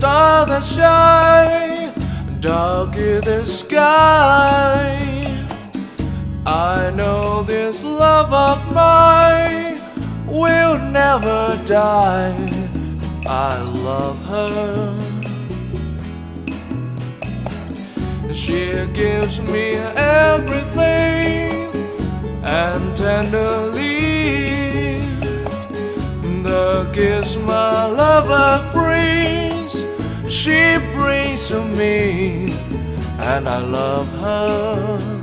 star that shine, dark is the sky. I know this love of mine will never die. I love her. She gives me everything, and tenderly the kiss my lover brings, she brings to me, and I love her.